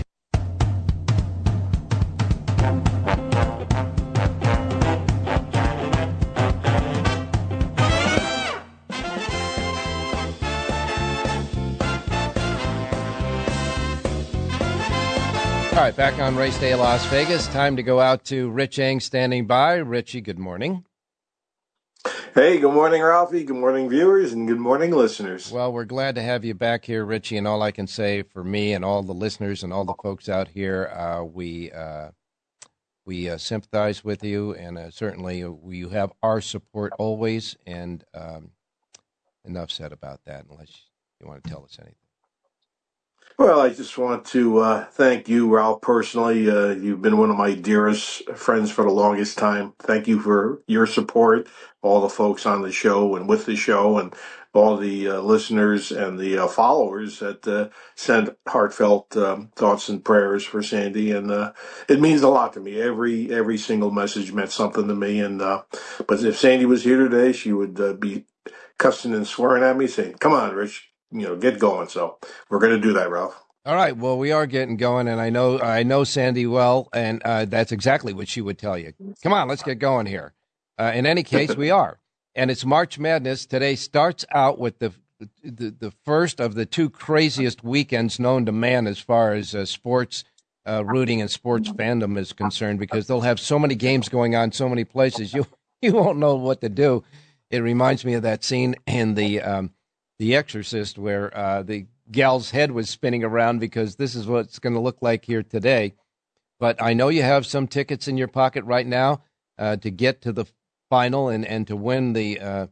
All right, back on Race Day Las Vegas. Time to go out to Rich Eng standing by. Richie, good morning. Hey, good morning, Ralphie. Good morning, viewers, and good morning, listeners. Well, we're glad to have you back here, Richie, and all I can say for me and all the listeners and all the folks out here, we sympathize with you, and certainly you have our support always, and enough said about that, unless you want to tell us anything. Well, I just want to thank you, Ralph, personally. You've been one of my dearest friends for the longest time. Thank you for your support, all the folks on the show and with the show, and all the listeners and the followers that send heartfelt thoughts and prayers for Sandy. And it means a lot to me. Every single message meant something to me. And but if Sandy was here today, she would be cussing and swearing at me, saying, "Come on, Rich. Get going." So we're going to do that, Ralph. All right. Well, we are getting going, and I know Sandy well, and that's exactly what she would tell you. Come on, let's get going here. In any case, we are, and it's March Madness. Today starts out with the first of the 2 craziest weekends known to man as far as sports rooting and sports fandom is concerned, because they'll have so many games going on, so many places, you won't know what to do. It reminds me of that scene in the The Exorcist, where the gal's head was spinning around because this is what it's going to look like here today. But I know you have some tickets in your pocket right now to get to the final and to win the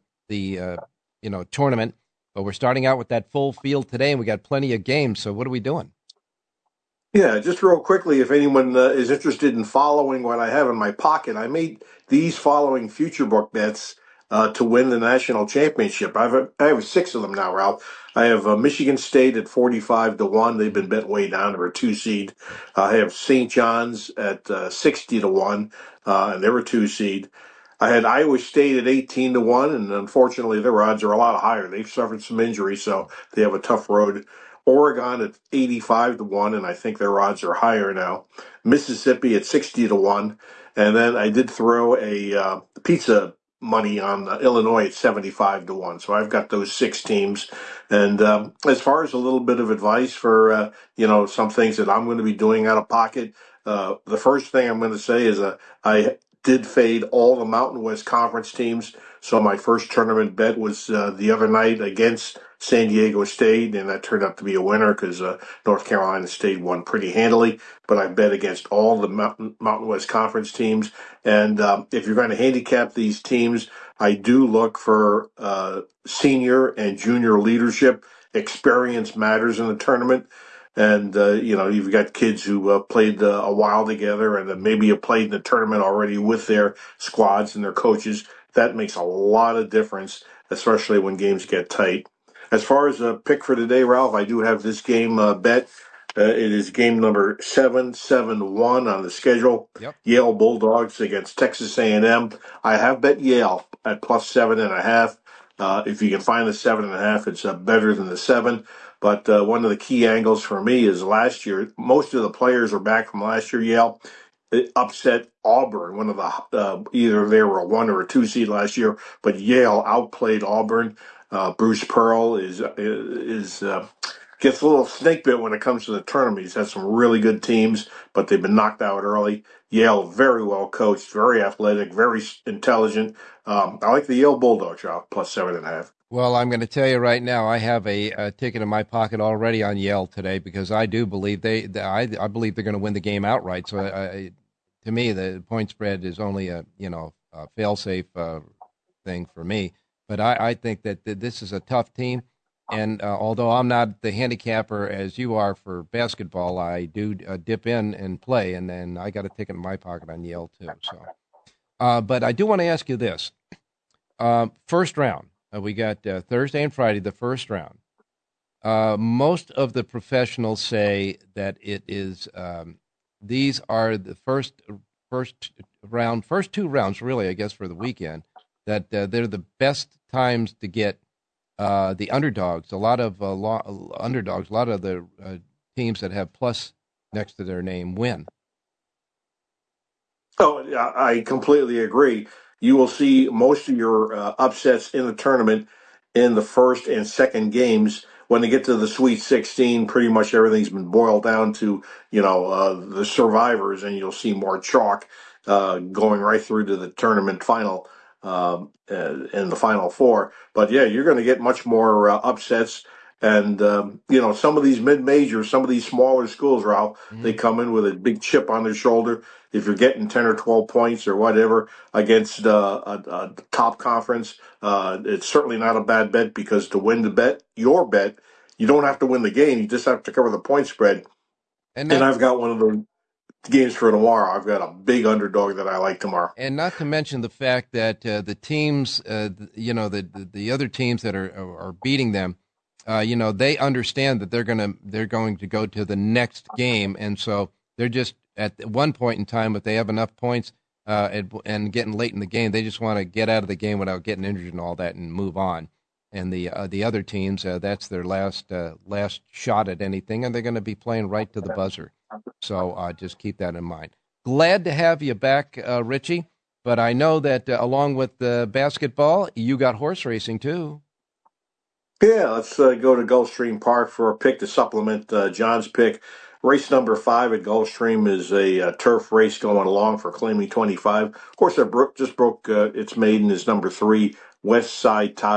tournament. But we're starting out with that full field today, and we got plenty of games. So what are we doing? Yeah, just real quickly, if anyone is interested in following what I have in my pocket, I made these following future book bets to win the national championship. I have 6 of them now, Ralph. I have Michigan State at 45-1. They've been bet way down. They're a 2 seed. I have St. John's at 60-1, and they're a 2 seed. I had Iowa State at 18-1, and unfortunately their odds are a lot higher. They've suffered some injuries, so they have a tough road. Oregon at 85-1, and I think their odds are higher now. Mississippi at 60-1, and then I did throw a pizza money on Illinois at 75-1. So I've got those 6 teams. And as far as a little bit of advice for some things that I'm going to be doing out of pocket, the first thing I'm going to say is I did fade all the Mountain West Conference teams. So my first tournament bet was the other night against San Diego State, and that turned out to be a winner because North Carolina State won pretty handily. But I bet against all the Mountain West Conference teams. And if you're going to handicap these teams, I do look for senior and junior leadership. Experience matters in the tournament. And, you've got kids who played a while together and maybe have played in the tournament already with their squads and their coaches. That makes a lot of difference, especially when games get tight. As far as a pick for today, Ralph, I do have this game bet. It is game number 771 on the schedule. Yep. Yale Bulldogs against Texas A&M. I have bet Yale at plus 7.5. If you can find the 7.5, it's better than the 7. But one of the key angles for me is last year, most of the players are back from last year. Yale upset Auburn, one of the either they were a 1 or a 2 seed last year, but Yale outplayed Auburn. Bruce Pearl gets a little snake bit when it comes to the tournament. He's had some really good teams, but they've been knocked out early. Yale, very well coached, very athletic, very intelligent. I like the Yale Bulldogs, plus 7.5. Well, I'm going to tell you right now, I have a ticket in my pocket already on Yale today because I do believe I believe they're going to win the game outright. So, to me, the point spread is only a fail-safe thing for me. But I think that this is a tough team, and although I'm not the handicapper as you are for basketball, I do dip in and play, and then I got a ticket in my pocket on Yale too. So, but I do want to ask you this: first round. We got Thursday and Friday, the first round. Most of the professionals say that it is these are the first 2 rounds, really, I guess, for the weekend, that they're the best times to get the underdogs. A lot of underdogs, a lot of the teams that have plus next to their name win. Oh, I completely agree. You will see most of your upsets in the tournament in the first and second games. When they get to the Sweet 16, pretty much everything's been boiled down to, the survivors, and you'll see more chalk going right through to the tournament final in the Final Four. But, yeah, you're going to get much more upsets. And, some of these mid-majors, some of these smaller schools, Ralph, they come in with a big chip on their shoulder. If you're getting 10 or 12 points or whatever against a top conference, it's certainly not a bad bet because to win your bet, you don't have to win the game. You just have to cover the point spread. And I've got one of the games for tomorrow. I've got a big underdog that I like tomorrow. And not to mention the fact that the teams, the other teams that are beating them, they understand that they're going to go to the next game, and so they're just at one point in time, if they have enough points and getting late in the game, they just want to get out of the game without getting injured and all that and move on. And the other teams, that's their last shot at anything, and they're going to be playing right to the buzzer. So just keep that in mind. Glad to have you back, Richie. But I know that along with the basketball, you got horse racing too. Yeah, let's go to Gulfstream Park for a pick to supplement John's pick. Race number 5 at Gulfstream is a turf race going along for Claiming 25. Of course, it just broke its maiden is number 3, West Side Tide.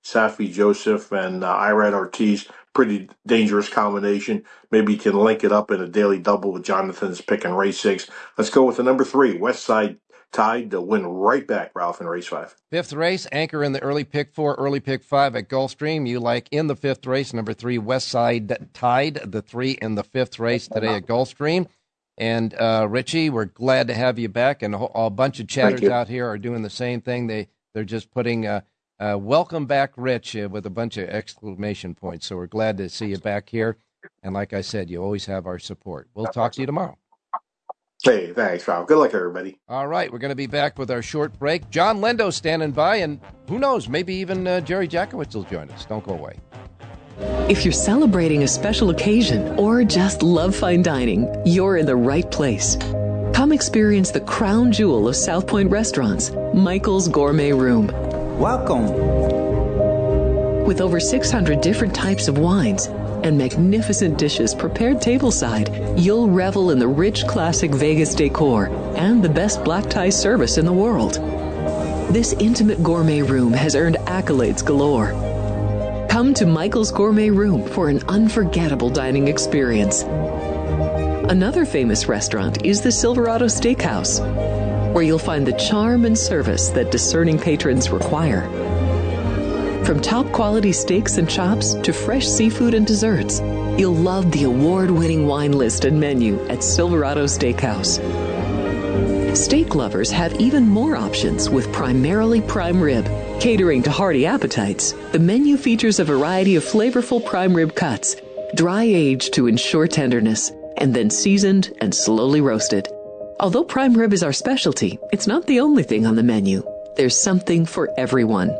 Safi Joseph and Irad Ortiz. Pretty dangerous combination. Maybe you can link it up in a daily double with Jonathan's pick in race 6. Let's go with the number 3, West Side Tide, to win right back, Ralph, in race 5. Fifth race, anchor in the early pick 4, early pick 5 at Gulfstream. You like in the fifth race, number 3, West Side Tide, the 3 in the fifth race today at Gulfstream. And Richie, we're glad to have you back. And a bunch of chatters out here are doing the same thing. They're just putting welcome back, Rich, with a bunch of exclamation points. So we're glad to see you back here. And like I said, you always have our support. We'll talk to you tomorrow. Hey, thanks, Ralph. Good luck, everybody. All right, we're going to be back with our short break. John Lindo standing by, and who knows, maybe even Jerry Jackowitz will join us. Don't go away. If you're celebrating a special occasion or just love fine dining, you're in the right place. Come experience the crown jewel of South Point restaurants, Michael's Gourmet Room. Welcome. With over 600 different types of wines and magnificent dishes prepared tableside, you'll revel in the rich classic Vegas decor and the best black tie service in the world. This intimate gourmet room has earned accolades galore. Come to Michael's Gourmet Room for an unforgettable dining experience. Another famous restaurant is the Silverado Steakhouse, where you'll find the charm and service that discerning patrons require. From top quality steaks and chops to fresh seafood and desserts, you'll love the award-winning wine list and menu at Silverado Steakhouse. Steak lovers have even more options with primarily prime rib. Catering to hearty appetites, the menu features a variety of flavorful prime rib cuts, dry aged to ensure tenderness, and then seasoned and slowly roasted. Although prime rib is our specialty, it's not the only thing on the menu. There's something for everyone.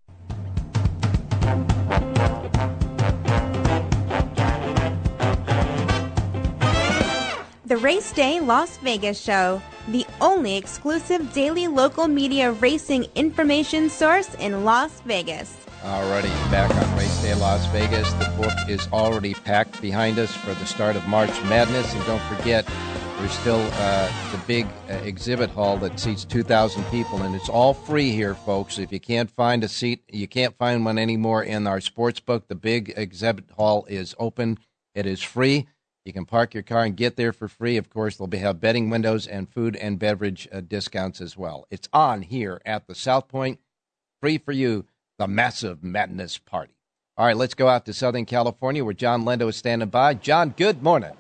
The Race Day Las Vegas Show, the only exclusive daily local media racing information source in Las Vegas. Alrighty, back on Race Day Las Vegas. The book is already packed behind us for the start of March Madness. And don't forget, there's still the big exhibit hall that seats 2,000 people. And it's all free here, folks. If you can't find a seat, you can't find one anymore in our sports book. The big exhibit hall is open. It is free. You can park your car and get there for free. Of course, they'll have betting windows and food and beverage discounts as well. It's on here at the South Point. Free for you, the Massive Madness Party. All right, let's go out to Southern California where John Lindo is standing by. John, good morning.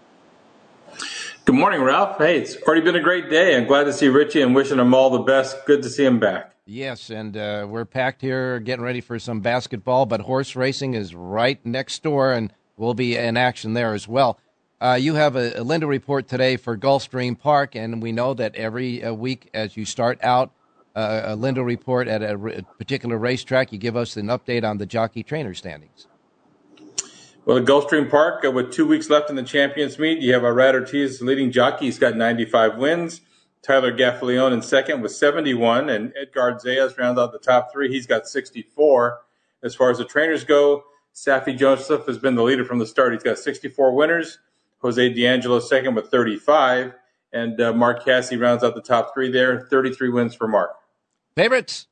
Good morning, Ralph. Hey, it's already been a great day. I'm glad to see Richie and wishing him all the best. Good to see him back. Yes, and we're packed here getting ready for some basketball, but horse racing is right next door, and we'll be in action there as well. You have a Lindo report today for Gulfstream Park, and we know that every week as you start out a Lindo report at a particular racetrack, you give us an update on the jockey trainer standings. Well, at Gulfstream Park, with 2 weeks left in the Champions Meet, you have Irad Ortiz, leading jockey. He's got 95 wins. Tyler Gaffalione in second with 71, and Edgar Zayas rounds out the top 3. He's got 64. As far as the trainers go, Safi Joseph has been the leader from the start. He's got 64 winners. Jose D'Angelo second with 35, and Mark Casse rounds out the top 3 there. 33 wins for Mark. Favorites?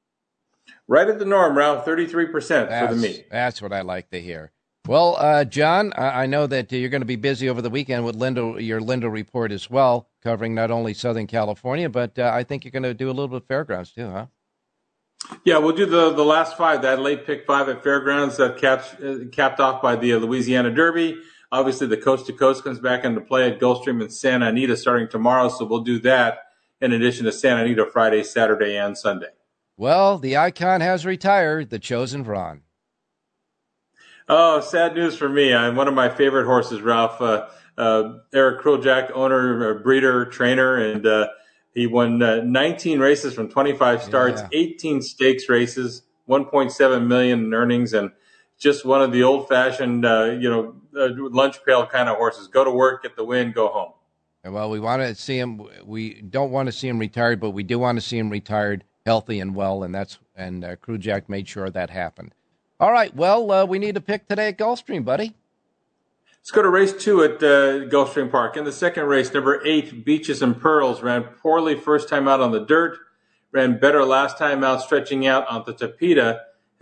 Right at the norm, Ralph, 33% for the meet. That's what I like to hear. Well, John, I know that you're going to be busy over the weekend with your Lindo report as well, covering not only Southern California, but I think you're going to do a little bit of Fairgrounds too, huh? Yeah, we'll do the last 5, that late pick 5 at Fairgrounds, that capped off by the Louisiana Derby. Obviously, the Coast to Coast comes back into play at Gulfstream and Santa Anita starting tomorrow, so we'll do that in addition to Santa Anita Friday, Saturday, and Sunday. Well, the icon has retired, the Chosen Vron. Oh, sad news for me. One of my favorite horses, Ralph, Eric Kruljack, owner, breeder, trainer, and he won 19 races from 25 starts, 18 stakes races, $1.7 million in earnings, and just one of the old-fashioned, lunch pail kind of horses. Go to work, get the win, go home. Well, we want to see him. We don't want to see him retired, but we do want to see him retired, healthy and well, and Kruljack made sure that happened. All right, well, we need a pick today at Gulfstream, buddy. Let's go to race 2 at Gulfstream Park. In the second race, number 8, Beaches and Pearls, ran poorly first time out on the dirt, ran better last time out, stretching out on the Tapeta.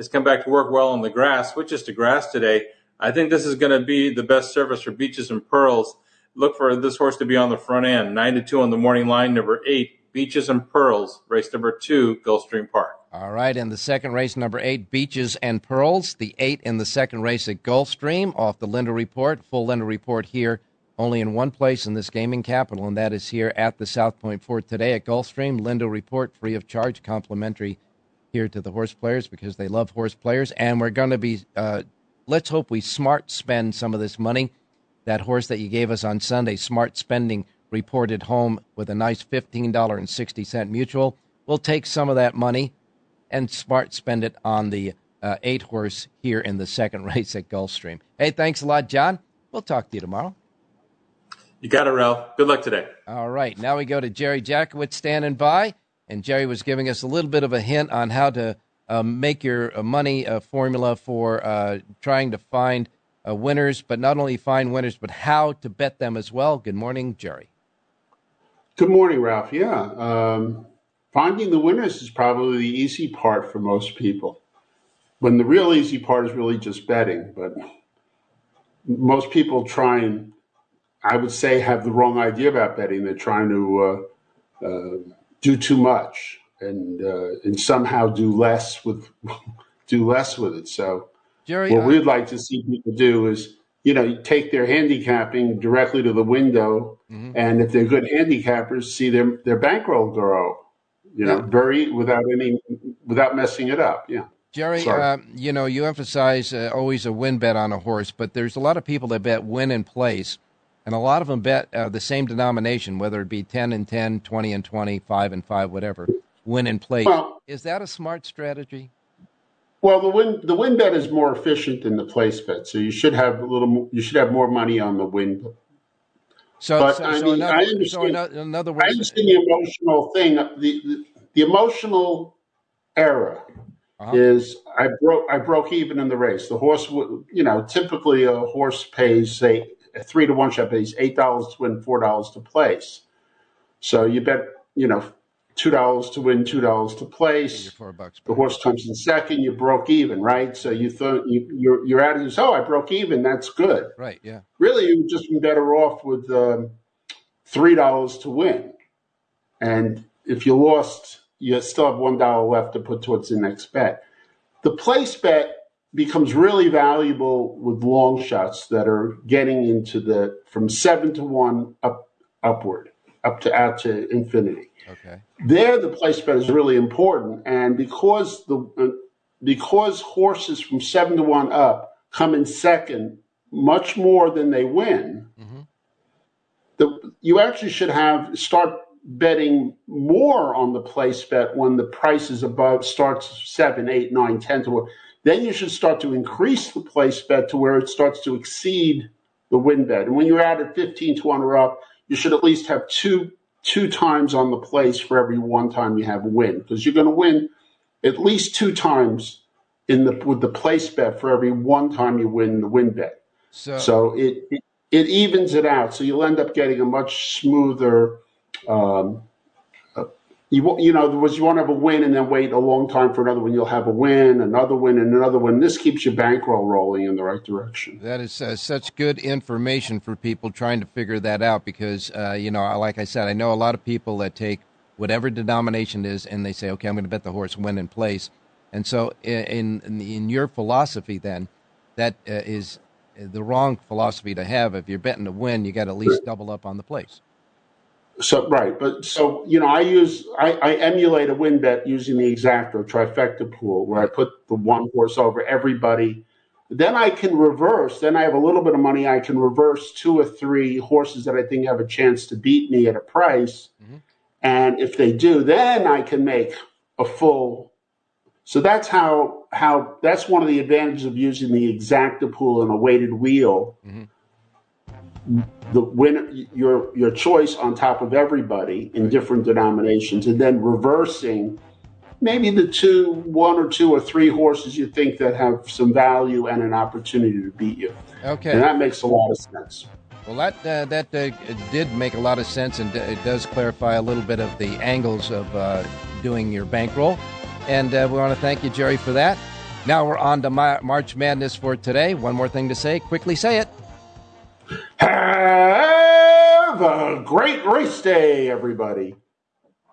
has come back to work well on the grass. Switches to grass today. I think this is going to be the best service for Beaches and Pearls. Look for this horse to be on the front end. 9-2 on the morning line. Number 8, Beaches and Pearls. Race number 2, Gulfstream Park. All right, in the second race, number 8, Beaches and Pearls. The 8 in the second race at Gulfstream, off the Linder Report. Full Linder Report here, only in one place in this gaming capital, and that is here at the South Point Fort today at Gulfstream. Linder Report, free of charge, complimentary here to the horse players because they love horse players. And we're going to be, let's hope we smart spend some of this money. That horse that you gave us on Sunday, Smart Spending, reported home with a nice $15.60 mutual. We'll take some of that money and smart spend it on the 8 horse here in the second race at Gulfstream. Hey, thanks a lot, John. We'll talk to you tomorrow. You got it, Ralph. Good luck today. All right, now we go to Jerry Jackowitz standing by, and Jerry was giving us a little bit of a hint on how to make your money formula for trying to find winners, but not only find winners, but how to bet them as well. Good morning, Jerry. Good morning, Ralph. Yeah. Finding the winners is probably the easy part for most people. When the real easy part is really just betting. But most people try and, I would say, have the wrong idea about betting. They're trying to do too much and somehow do less with it. So Jerry, what we'd like to see people do is, take their handicapping directly to the window, and if they're good handicappers, see their bankroll grow. Without messing it up. Yeah. Jerry, you emphasize always a win bet on a horse, but there's a lot of people that bet win and place, and a lot of them bet the same denomination, whether it be 10 and 10, 20 and 20, 5 and 5, whatever, win and place. Well, is that a smart strategy? Well, the win bet is more efficient than the place bet, so you should have more money on the win. In other words, I understand the emotional thing. The emotional error is I broke even in the race. The horse would, typically a horse pays, say, a 3-to-1 shot pays $8 to win, $4 to place. So you bet, $2 to win, $2 to place. $4. The horse comes in second, you broke even, right? So you thought your attitude is, I broke even, that's good. Right, yeah. Really, you've just been better off with $3 to win. And if you lost, you still have $1 left to put towards the next bet. The place bet becomes really valuable with long shots that are getting into from 7-to-1 upward, out to infinity. Okay. There, the place bet is really important, and because horses from 7-to-1 up come in second much more than they win, you actually should start betting more on the place bet when the price is above, starts 7, 8, 9, 10 to 1. Then you should start to increase the place bet to where it starts to exceed the win bet. And when you're at 15-to-1 or up, you should at least have two times on the place for every one time you have a win, because you're going to win at least 2 times with the place bet for every one time you win the win bet. So it evens it out. So you'll end up getting a much smoother. You want to have a win and then wait a long time for another one. You'll have a win, another win, and another win. This keeps your bankroll rolling in the right direction. That is such good information for people trying to figure that out because, like I said, I know a lot of people that take whatever denomination it is and they say, okay, I'm going to bet the horse win and place. And so in your philosophy then, that is the wrong philosophy to have. If you're betting to win, you got to at least double up on the place. So right, I emulate a win bet using the exacta trifecta pool where I put the one horse over everybody. Then I can reverse. Then I have a little bit of money. I can reverse 2 or 3 horses that I think have a chance to beat me at a price, and if they do, then I can make a full. So that's how that's one of the advantages of using the exacta pool and a weighted wheel. The winner, your choice on top of everybody in different denominations, and then reversing maybe the 1 or 2 or 3 horses you think that have some value and an opportunity to beat you. Okay, and that makes a lot of sense. Well, that did make a lot of sense, and it does clarify a little bit of the angles of doing your bankroll. And we want to thank you, Jerry, for that. Now we're on to March Madness for today. One more thing to say. Quickly say it. Have a great race day, everybody.